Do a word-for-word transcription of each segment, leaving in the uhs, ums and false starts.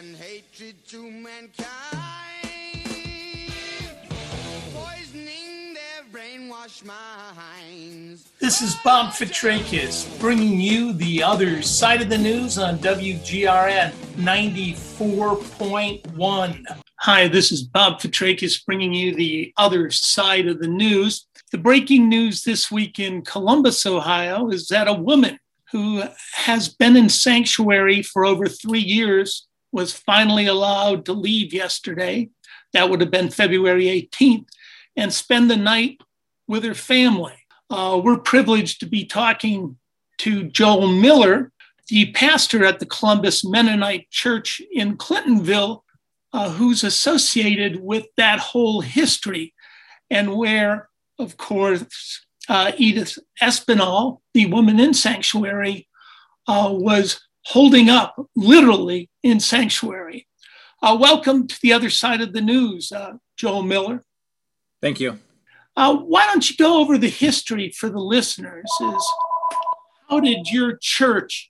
and hatred to mankind, poisoning their brainwashed minds. This is Bob Fitrakis bringing you the other side of the news on W G R N ninety-four point one. Hi, this is Bob Fitrakis bringing you the other side of the news. The breaking news this week in Columbus, Ohio, is that a woman who has been in sanctuary for over three years was finally allowed to leave yesterday. That would have been February eighteenth, and spend the night with her family. Uh, we're privileged to be talking to Joel Miller, the pastor at the Columbus Mennonite Church in Clintonville, uh, who's associated with that whole history, and where, of course, uh, Edith Espinal, the woman in sanctuary, uh, was holding up, literally, in sanctuary. Uh, welcome to the other side of the news, uh, Joel Miller. Thank you. Uh, why don't you go over the history for the listeners? Is how did your church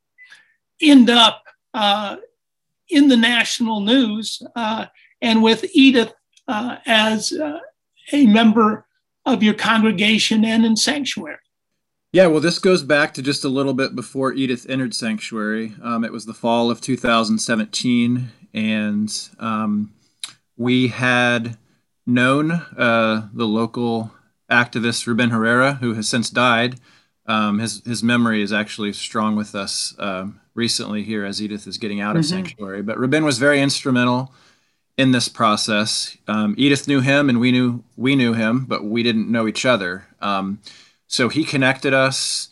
end up uh, in the national news uh, and with Edith uh, as uh, a member of your congregation and in sanctuary? Yeah, well, this goes back to just a little bit before Edith entered sanctuary. Um, it was the fall of two thousand seventeen, and um, we had known uh, the local activist Ruben Herrera, who has since died. Um, his his memory is actually strong with us um, recently here as Edith is getting out of mm-hmm. sanctuary. But Ruben was very instrumental in this process. Um, Edith knew him, and we knew we knew him, but we didn't know each other. Um, so he connected us.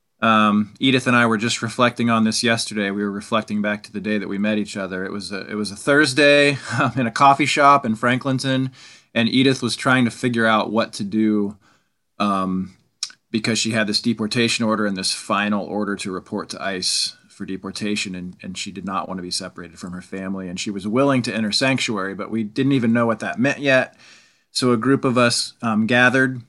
Um, Edith and I were just reflecting on this yesterday. We were reflecting back to the day that we met each other. It was a, it was a Thursday in a coffee shop in Franklinton. And Edith was trying to figure out what to do um, because she had this deportation order and this final order to report to ICE for deportation, and, and she did not want to be separated from her family. And she was willing to enter sanctuary, but we didn't even know what that meant yet. So a group of us um, gathered,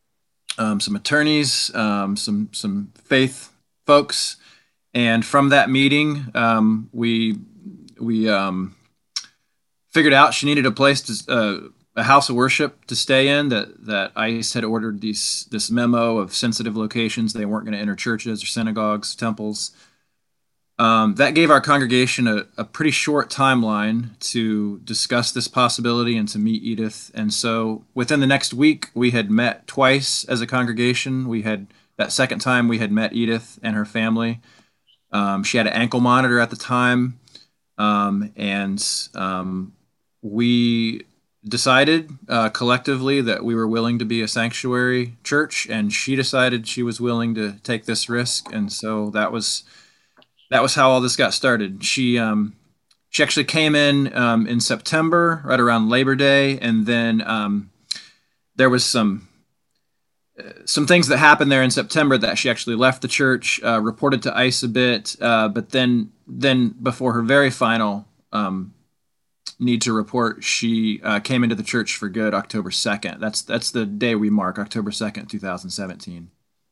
um, some attorneys, um, some some faith folks, and from that meeting, um, we we um, figured out she needed a place to. Uh, a house of worship to stay in, that, that ICE had ordered these this memo of sensitive locations. They weren't going to enter churches or synagogues, temples. Um, that gave our congregation a, a pretty short timeline to discuss this possibility and to meet Edith. And so within the next week, we had met twice as a congregation. We had, that second time we had met Edith and her family. Um, she had an ankle monitor at the time. Um, and um, we... decided uh, collectively that we were willing to be a sanctuary church, and she decided she was willing to take this risk, and so that was that was how all this got started. She um, she actually came in um, in September, right around Labor Day, and then um, there was some uh, some things that happened there in September that she actually left the church, uh, reported to ICE a bit, uh, but then then before her very final um, need to report, she uh, came into the church for good October second. That's that's the day we mark, October second, two thousand seventeen.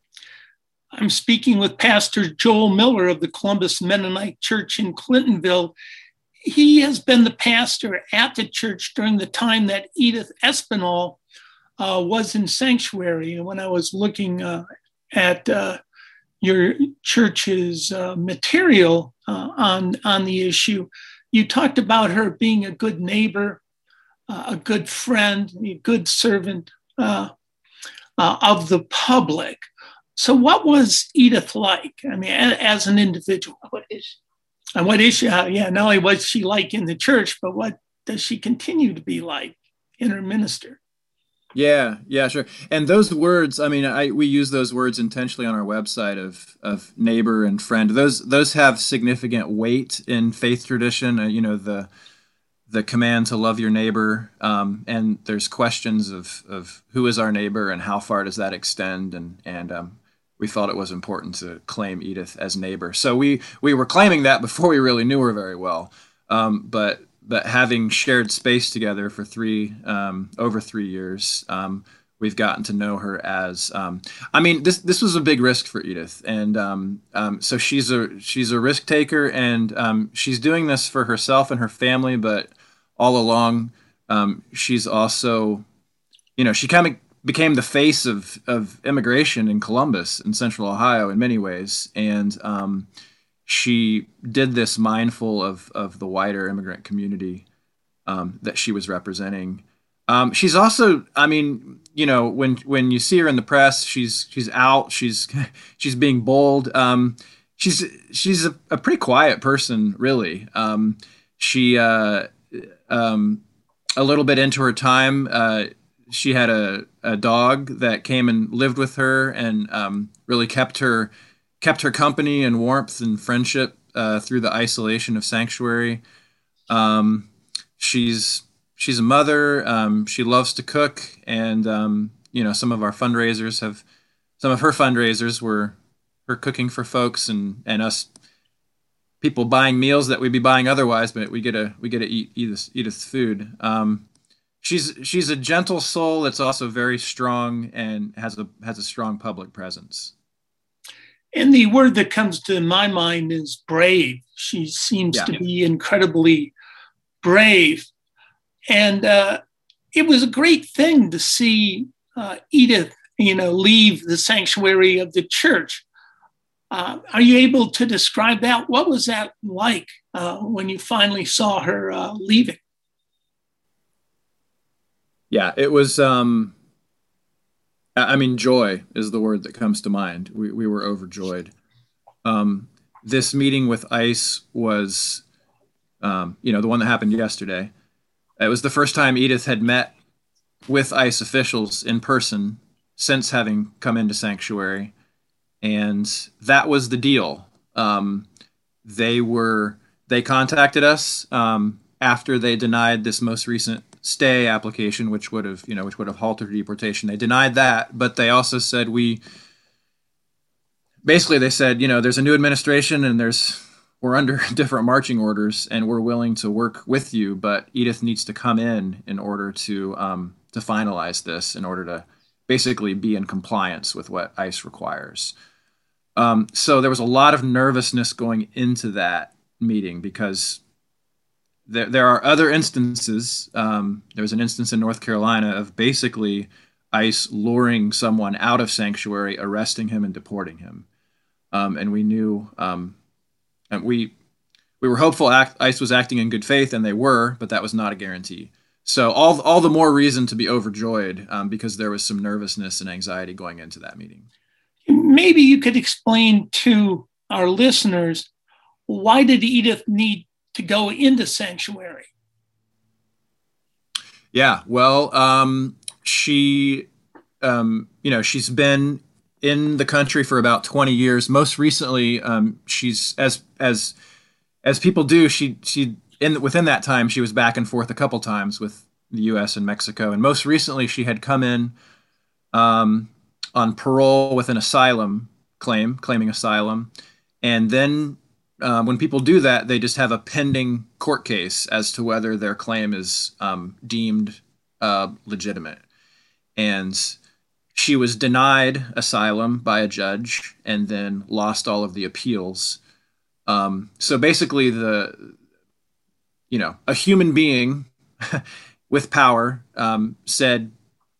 I'm speaking with Pastor Joel Miller of the Columbus Mennonite Church in Clintonville. He has been the pastor at the church during the time that Edith Espinal uh, was in sanctuary. And when I was looking uh, at uh, your church's uh, material uh, on, on the issue, you talked about her being a good neighbor, uh, a good friend, a good servant uh, uh, of the public. So what was Edith like? I mean, a, as an individual? What is she? And what is she? Uh, yeah, not only was she like in the church, but what does she continue to be like in her minister? Yeah, yeah, sure. And those words, I mean, I we use those words intentionally on our website of of neighbor and friend. Those those have significant weight in faith tradition. Uh, you know, the the command to love your neighbor, um, and there's questions of of who is our neighbor and how far does that extend, and and um, we felt it was important to claim Edith as neighbor. So we we were claiming that before we really knew her very well, um, but. But having shared space together for three, um, over three years, um, we've gotten to know her as. Um, I mean, this this was a big risk for Edith, and um, um, so she's a she's a risk taker, and um, she's doing this for herself and her family. But all along, um, she's also, you know, she kind of became the face of of immigration in Columbus, in Central Ohio, in many ways, and um, she did this mindful of of the wider immigrant community um, that she was representing. Um, she's also, I mean, you know, when when you see her in the press, she's she's out, she's she's being bold. Um, she's she's a, a pretty quiet person, really. Um, she uh, um, a little bit into her time, uh, she had a, a dog that came and lived with her, and um, really kept her kept her company and warmth and friendship uh, through the isolation of Sanctuary. Um, she's She's a mother. Um, she loves to cook, and um, you know, some of our fundraisers have, some of her fundraisers were her cooking for folks, and and us people buying meals that we'd be buying otherwise, but we get to we get to eat Edith's, Edith's food. Um, she's she's a gentle soul that's also very strong and has a has a strong public presence. And the word that comes to my mind is brave. She seems Yeah. to be incredibly brave. And uh, it was a great thing to see uh, Edith, you know, leave the sanctuary of the church. Uh, are you able to describe that? What was that like uh, when you finally saw her uh, leaving? Yeah, it was. Um, I mean, joy is the word that comes to mind. We we were overjoyed. Um, this meeting with ICE was, um, you know, the one that happened yesterday. It was the first time Edith had met with ICE officials in person since having come into Sanctuary, and that was the deal. Um, they were they contacted us um, after they denied this most recent stay application, which would have you know which would have halted deportation. They denied that, but they also said we basically they said you know there's a new administration and there's. We're under different marching orders, and we're willing to work with you, but Edith needs to come in in order to um, to finalize this, in order to basically be in compliance with what ICE requires. Um, so there was a lot of nervousness going into that meeting, because there, there are other instances. Um, there was an instance in North Carolina of basically ICE luring someone out of Sanctuary, arresting him, and deporting him. Um, and we knew... Um, And we we were hopeful act, ICE was acting in good faith, and they were, but that was not a guarantee. So all all the more reason to be overjoyed, um, because there was some nervousness and anxiety going into that meeting. Maybe you could explain to our listeners, why did Edith need to go into Sanctuary? Yeah, well, um, she, um, you know, she's been in the country for about twenty years. Most recently, um, she's as as as people do. She she in within that time she was back and forth a couple times with the U S and Mexico, and most recently she had come in um, on parole with an asylum claim, claiming asylum, and then uh, when people do that, they just have a pending court case as to whether their claim is um, deemed uh, legitimate, and she was denied asylum by a judge and then lost all of the appeals. Um, so basically, the you know a human being with power um, said,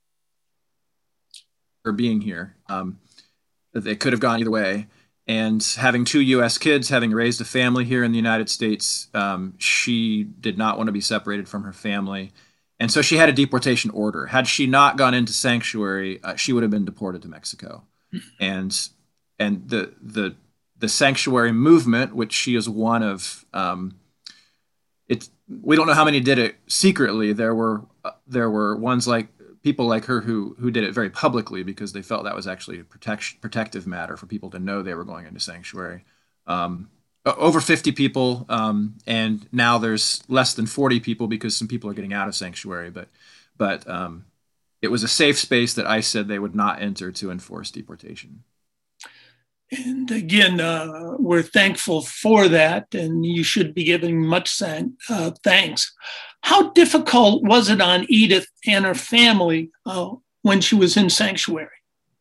"For being here, um, that they could have gone either way." And having two U S kids, having raised a family here in the United States, um, she did not want to be separated from her family. And so she had a deportation order. Had she not gone into Sanctuary, uh, she would have been deported to Mexico. And and the the the Sanctuary movement, which she is one of, um, it we don't know how many did it secretly. There were uh, there were ones like people like her who who did it very publicly, because they felt that was actually a protection protective matter for people to know they were going into Sanctuary. Um, Over fifty people, um, and now there's less than forty people because some people are getting out of Sanctuary. But, but um, it was a safe space that ICE said they would not enter to enforce deportation. And again, uh, we're thankful for that, and you should be giving much uh, thanks. How difficult was it on Edith and her family uh, when she was in sanctuary?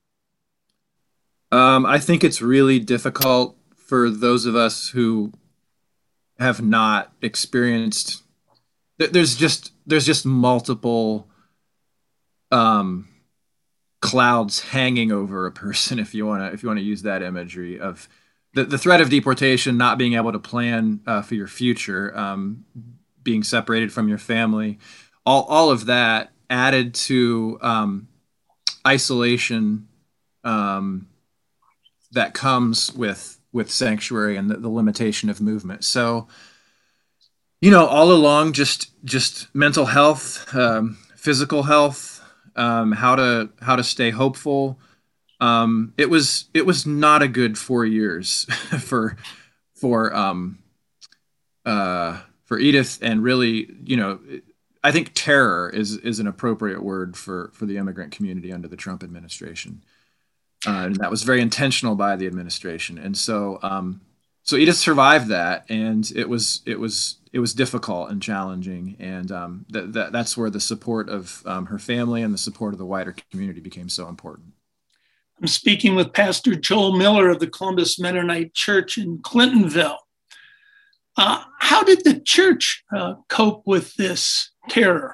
Um, I think it's really difficult for those of us who have not experienced. There's just there's just multiple um, clouds hanging over a person, if you want to if you want to use that imagery of the, the threat of deportation, not being able to plan uh, for your future, um, being separated from your family, all all of that added to um, isolation. Um, that comes with with sanctuary and the, the limitation of movement. So, you know, all along, just just mental health, um, physical health, um, how to how to stay hopeful. Um, it was it was not a good four years for for um, uh, for Edith, and really, you know, I think terror is is an appropriate word for for the immigrant community under the Trump administration. Uh, and that was very intentional by the administration, and so um, so Edith survived that, and it was it was it was difficult and challenging, and um, that that that's where the support of um, her family and the support of the wider community became so important. I'm speaking with Pastor Joel Miller of the Columbus Mennonite Church in Clintonville. Uh, how did the church uh, cope with this terror?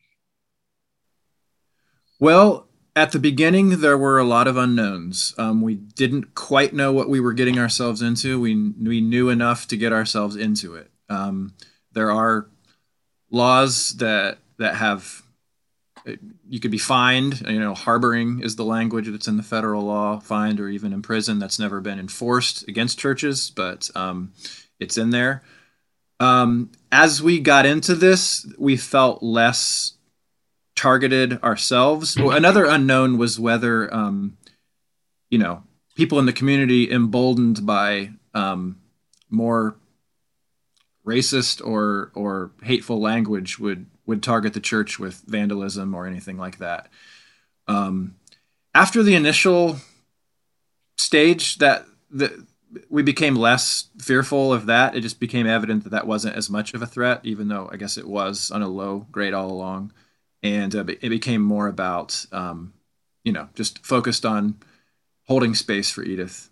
Well, at the beginning, there were a lot of unknowns. Um, we didn't quite know what we were getting ourselves into. We we knew enough to get ourselves into it. Um, there are laws that that have you could be fined. You know, harboring is the language that's in the federal law. Fined or even imprisoned. That's never been enforced against churches, but um, it's in there. Um, as we got into this, we felt less targeted ourselves. Well, another unknown was whether, um, you know, people in the community emboldened by um, more racist or or hateful language would would target the church with vandalism or anything like that. Um, after the initial stage, that the, we became less fearful of that. It just became evident that that wasn't as much of a threat, even though I guess it was on a low grade all along. And uh, it became more about, um, you know, just focused on holding space for Edith.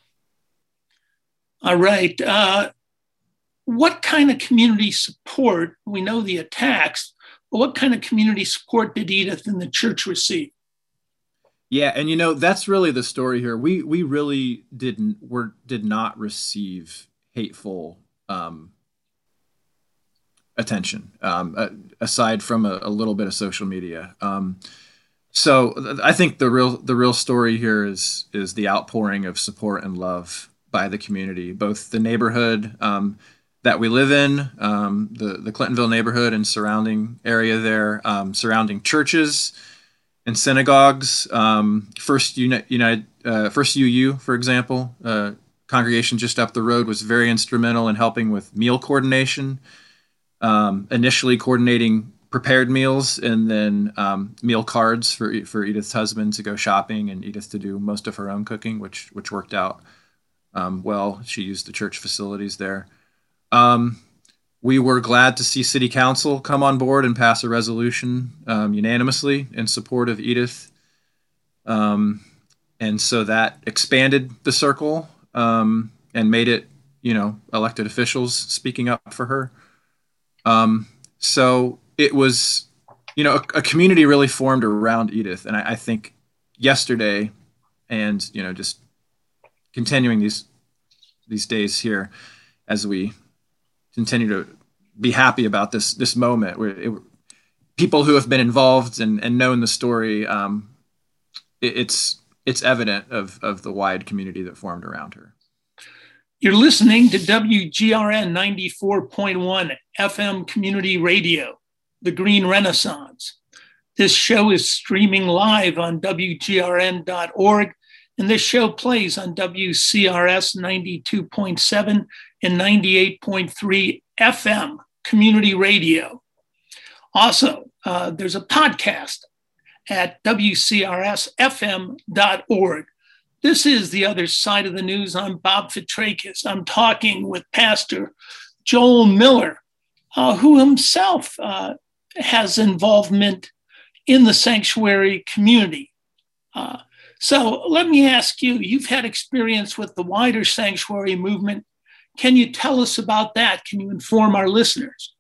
All right. Uh, what kind of community support, we know the attacks, but what kind of community support did Edith and the church receive? Yeah, and you know, that's really the story here. We we really didn't, were, did not receive hateful um attention, um, uh, aside from a, a little bit of social media. Um, so th- I think the real the real story here is is the outpouring of support and love by the community, both the neighborhood um, that we live in, um, the the Clintonville neighborhood and surrounding area there, um, surrounding churches and synagogues. Um, First Uni- United, uh, First U U, for example, uh, congregation just up the road was very instrumental in helping with meal coordination. Um, initially coordinating prepared meals and then um, meal cards for for Edith's husband to go shopping and Edith to do most of her own cooking, which which worked out um, well. She used the church facilities there. Um, we were glad to see City Council come on board and pass a resolution um, unanimously in support of Edith. Um, and so that expanded the circle um, and made it, you know, elected officials speaking up for her. Um, so it was, you know, a, a community really formed around Edith. And I, I think yesterday and, you know, just continuing these, these days here as we continue to be happy about this, this moment where it, people who have been involved and, and known the story, um, it, it's, it's evident of, of the wide community that formed around her. You're listening to W G R N ninety-four point one F M Community Radio, the Green Renaissance. This show is streaming live on W G R N dot org, and this show plays on W C R S ninety-two point seven and ninety-eight point three F M Community Radio. Also, uh, there's a podcast at W C R S F M dot org. This is The Other Side of the News. I'm Bob Fitrakis. I'm talking with Pastor Joel Miller, uh, who himself uh, has involvement in the sanctuary community. Uh, so let me ask you, you've had experience with the wider sanctuary movement. Can you tell us about that? Can you inform our listeners?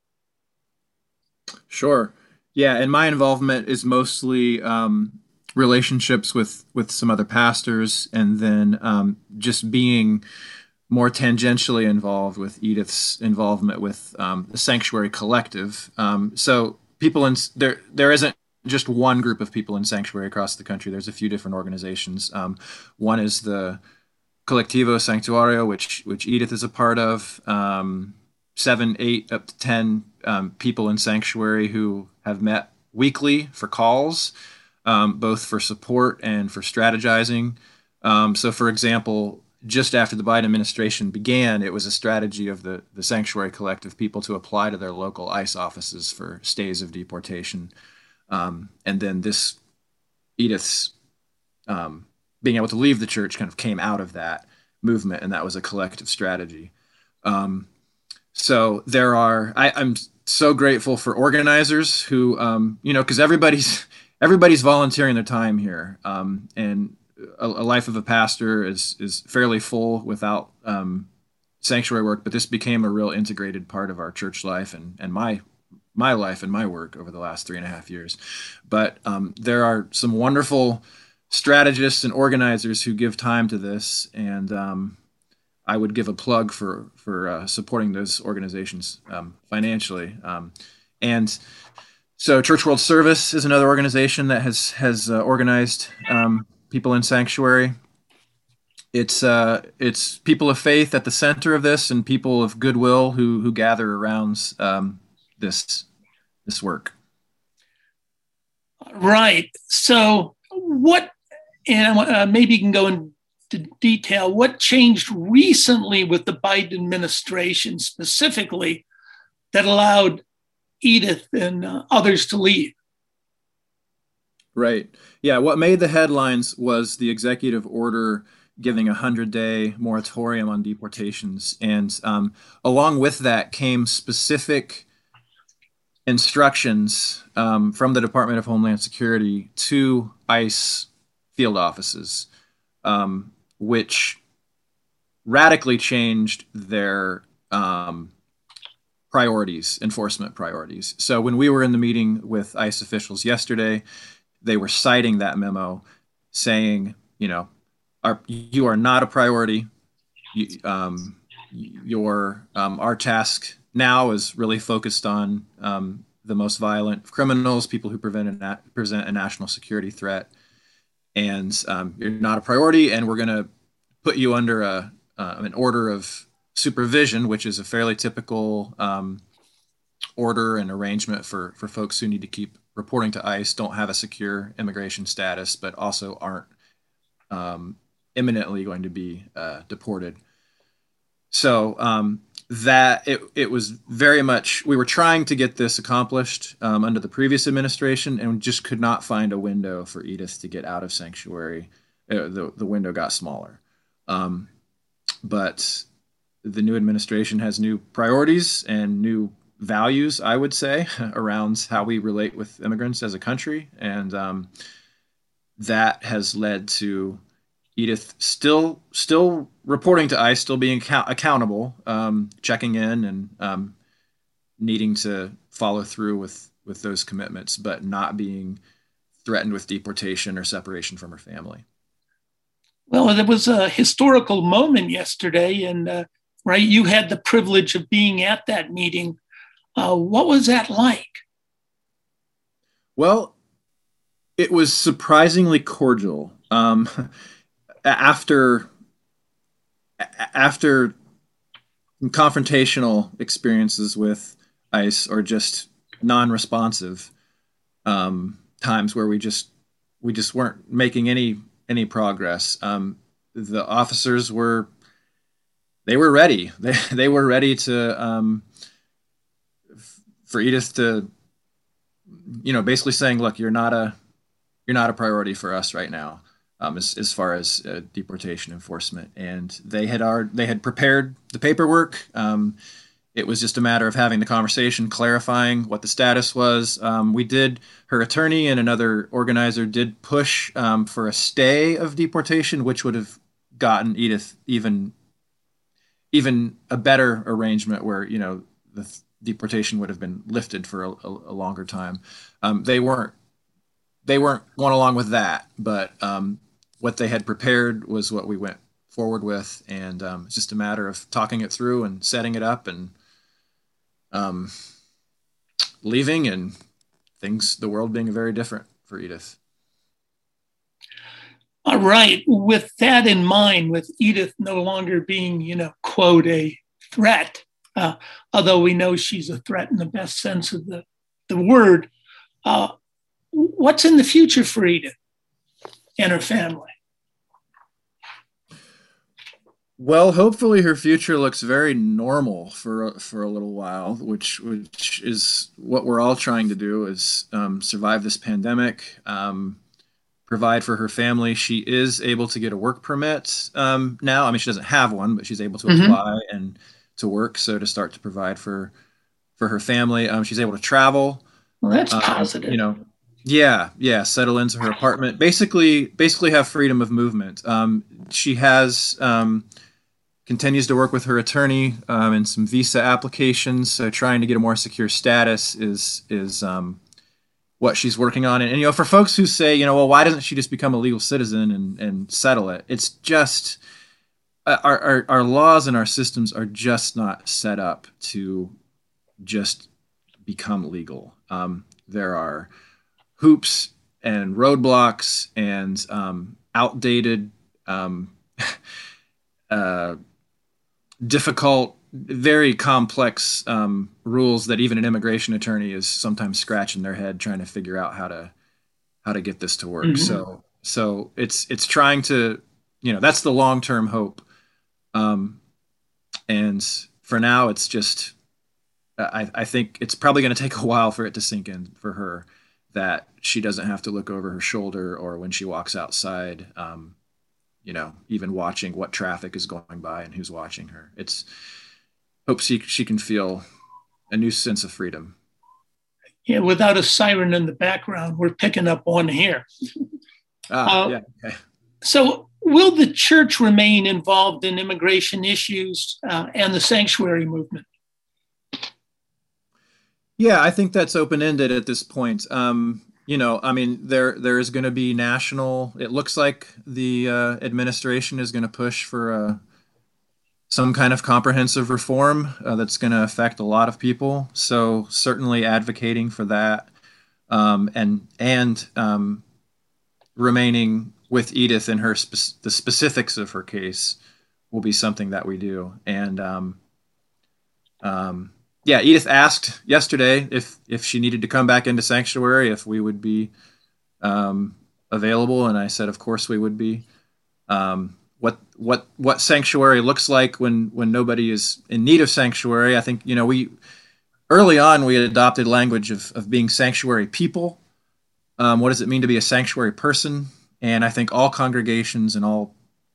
Sure. Yeah, and my involvement is mostly um, relationships with with some other pastors, and then um, just being more tangentially involved with Edith's involvement with um, the Sanctuary Collective. Um, so people in there, there isn't just one group of people in Sanctuary across the country. There's a few different organizations. Um, one is the Colectivo Sanctuario, which which Edith is a part of. Um, seven, eight, up to ten um, people in Sanctuary who have met weekly for calls, um, both for support and for strategizing. Um, so, for example, just after the Biden administration began, it was a strategy of the, the Sanctuary Collective people to apply to their local ICE offices for stays of deportation. Um, and then this, Edith's um, being able to leave the church kind of came out of that movement, and that was a collective strategy. Um, so there are, I, I'm so grateful for organizers who, um, you know, because everybody's everybody's volunteering their time here, um, and a, a life of a pastor is is fairly full without um, sanctuary work. But this became a real integrated part of our church life and and my my life and my work over the last three and a half years. But um, there are some wonderful strategists and organizers who give time to this, and um, I would give a plug for for uh, supporting those organizations um, financially. Um, and so, Church World Service is another organization that has has uh, organized um, people in sanctuary. It's uh, it's people of faith at the center of this, and people of goodwill who who gather around um, this this work. Right. So, what? And uh, maybe you can go into detail. What changed recently with the Biden administration specifically that allowed Edith and uh, others to leave? Right. Yeah. What made the headlines was the executive order giving a hundred-day moratorium on deportations, and um, along with that came specific instructions um, from the Department of Homeland Security to ICE field offices, um, which radically changed their um, priorities, enforcement priorities. So when we were in the meeting with ICE officials yesterday, they were citing that memo, saying, you know, our, you are not a priority. You, um, your um, our task now is really focused on um, the most violent criminals, people who prevent a na- present a national security threat. And um, you're not a priority, and we're going to put you under a uh, an order of supervision, which is a fairly typical um, order and arrangement for for folks who need to keep reporting to ICE, don't have a secure immigration status, but also aren't um, imminently going to be uh, deported. So um, that it it was very much, we were trying to get this accomplished um, under the previous administration, and just could not find a window for Edith to get out of sanctuary. Uh, the the window got smaller, um, but the new administration has new priorities and new values, I would say, around how we relate with immigrants as a country, and um, that has led to Edith still still reporting to ICE, still being account- accountable, um, checking in, and um, needing to follow through with, with those commitments, but not being threatened with deportation or separation from her family. Well, there was a historical moment yesterday, and uh, right, you had the privilege of being at that meeting. Uh, what was that like? Well, it was surprisingly cordial. Um, after after confrontational experiences with ICE, or just non-responsive um, times where we just we just weren't making any any progress, um, the officers were they were ready. They they were ready to um, for Edith to, you know, basically saying, "Look, you're not a you're not a priority for us right now." Um, as, as far as uh, deportation enforcement, and they had our, they had prepared the paperwork. Um, it was just a matter of having the conversation, clarifying what the status was. Um, we did, her attorney and another organizer did push um, for a stay of deportation, which would have gotten Edith even even a better arrangement where, you know, the th- deportation would have been lifted for a, a, a longer time. Um, they weren't they weren't going along with that, but um, what they had prepared was what we went forward with, and um, it's just a matter of talking it through and setting it up and um, leaving, and things, the world being very different for Edith. All right. With that in mind, with Edith no longer being, you know, quote, a threat, uh, although we know she's a threat in the best sense of the, the word, uh, what's in the future for Edith and her family? Well, hopefully her future looks very normal for for a little while, which which is what we're all trying to do, is um, survive this pandemic, um, provide for her family. She is able to get a work permit um, now. I mean, she doesn't have one, but she's able to Mm-hmm. apply and to work, so to start to provide for for her family. Um, she's able to travel. Well, that's um, positive. You know, yeah, yeah, settle into her apartment. Basically, basically have freedom of movement. Um, she has. Um, continues to work with her attorney um, in some visa applications. So trying to get a more secure status is is um, what she's working on. And, and, you know, for folks who say, you know, well, why doesn't she just become a legal citizen and, and settle it? It's just uh, our, our our laws and our systems are just not set up to just become legal. Um, there are hoops and roadblocks and um, outdated um, uh, difficult, very complex um, rules that even an immigration attorney is sometimes scratching their head trying to figure out how to how to get this to work. Mm-hmm. So so it's it's trying to, you know, that's the long term hope. Um, and for now, it's just I, I think it's probably going to take a while for it to sink in for her that she doesn't have to look over her shoulder, or when she walks outside. Um, you know, even watching what traffic is going by and who's watching her. It's hope she, she can feel a new sense of freedom. Yeah, without a siren in the background, we're picking up one here. Ah, uh, yeah. Okay. So will the church remain involved in immigration issues uh, and the sanctuary movement? Yeah, I think that's open-ended at this point. Um, You know, I mean, there there is going to be national. It looks like the uh, administration is going to push for uh, some kind of comprehensive reform uh, that's going to affect a lot of people. So certainly advocating for that, um, and and um, remaining with Edith in her spe- the specifics of her case will be something that we do. And um, um, yeah, Edith asked yesterday if if she needed to come back into sanctuary, if we would be um, available, and I said, of course we would be. Um, what what what sanctuary looks like when when nobody is in need of sanctuary? I think, you know, we early on we had adopted language of of being sanctuary people. Um, what does it mean to be a sanctuary person? And I think all congregations and all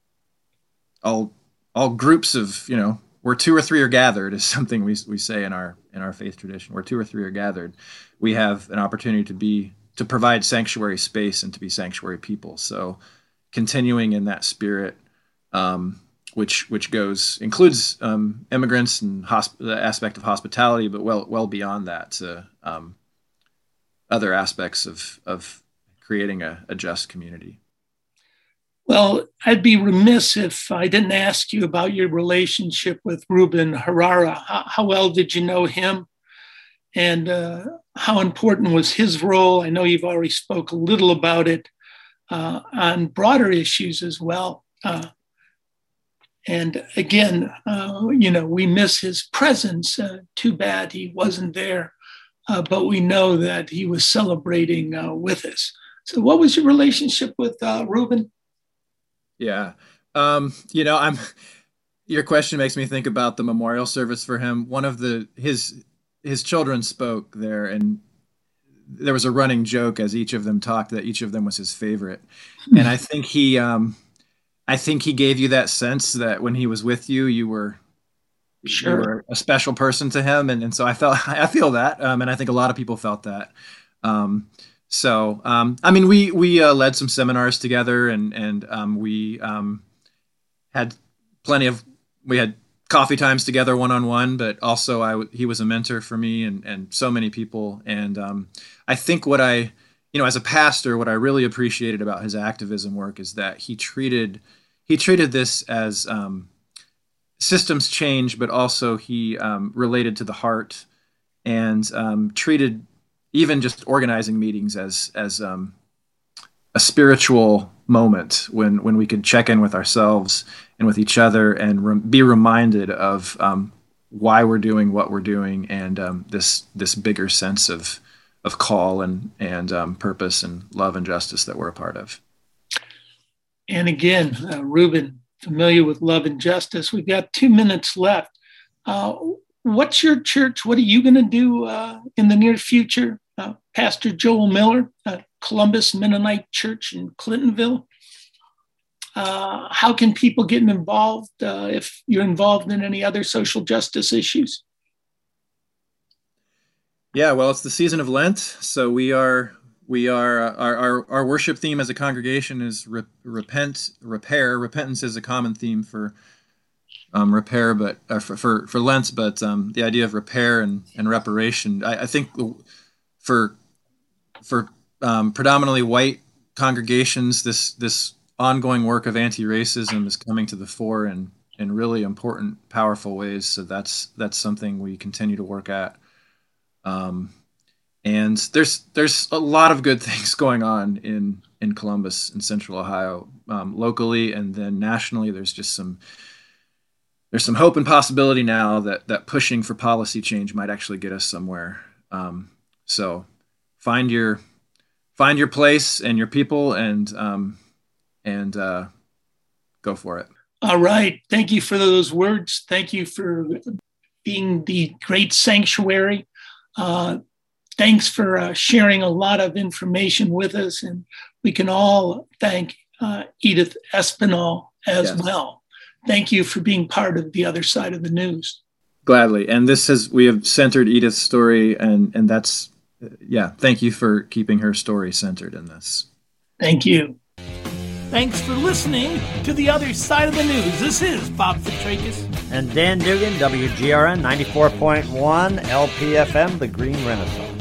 all all groups of, you know, where two or three are gathered is something we we say in our in our faith tradition. Where two or three are gathered, we have an opportunity to be to provide sanctuary space and to be sanctuary people. So, continuing in that spirit, um, which which goes includes um, immigrants and hosp- the aspect of hospitality, but well well beyond that to um, other aspects of of creating a, a just community. Well, I'd be remiss if I didn't ask you about your relationship with Ruben Herrera. How, how well did you know him? And uh, how important was his role? I know you've already spoke a little about it uh, on broader issues as well. Uh, and again, uh, you know, we miss his presence. Uh, too bad he wasn't there, uh, but we know that he was celebrating uh, with us. So what was your relationship with uh, Ruben? Yeah. Um, you know, I'm, your question makes me think about the memorial service for him. One of the, his, his children spoke there, and there was a running joke as each of them talked that each of them was his favorite. And I think he, um, I think he gave you that sense that when he was with you, you were, Sure. you were a special person to him, and, and so I felt I feel that, um, and I think a lot of people felt that. Um, so um, I mean, we we uh, led some seminars together, and and um, we um, had plenty of we had coffee times together one on one, but also I w- he was a mentor for me and and so many people, and um, I think what I you know as a pastor, what I really appreciated about his activism work is that he treated he treated this as um, systems change, but also he um, related to the heart and um, treated even just organizing meetings as as um, a spiritual moment when when we could check in with ourselves and with each other and re- be reminded of um, why we're doing what we're doing, and um, this this bigger sense of of call and and um, purpose and love and justice that we're a part of. And again, uh, Ruben, familiar with love and justice. We've got two minutes left. Uh, what's your church? What are you going to do uh, in the near future? Uh, Pastor Joel Miller, uh, Columbus Mennonite Church in Clintonville. Uh, how can people get involved uh, if you're involved in any other social justice issues? Yeah, well, it's the season of Lent, so we are we are uh, our, our our worship theme as a congregation is re- repent, repair. Repentance is a common theme for um, repair, but uh, for, for for Lent, but um, the idea of repair and and reparation. I, I think for for um, predominantly white congregations, this this ongoing work of anti-racism is coming to the fore in in really important, powerful ways. So that's that's something we continue to work at. Um, and there's there's a lot of good things going on in in Columbus and Central Ohio, um, locally, and then nationally. There's just some there's some hope and possibility now that that pushing for policy change might actually get us somewhere. Um, so find your find your place and your people, and um, and uh, go for it. All right. Thank you for those words. Thank you for being the great sanctuary. Uh, thanks for uh, sharing a lot of information with us. And we can all thank uh, Edith Espinal as Yes. well. Thank you for being part of the other side of the news. Gladly. And this has, we have centered Edith's story, and, and that's, yeah, thank you for keeping her story centered in this. Thank you. Thanks for listening to the other side of the news. This is Bob Fitrakis. And Dan Dugan, W G R N ninety-four point one L P F M, The Green Renaissance.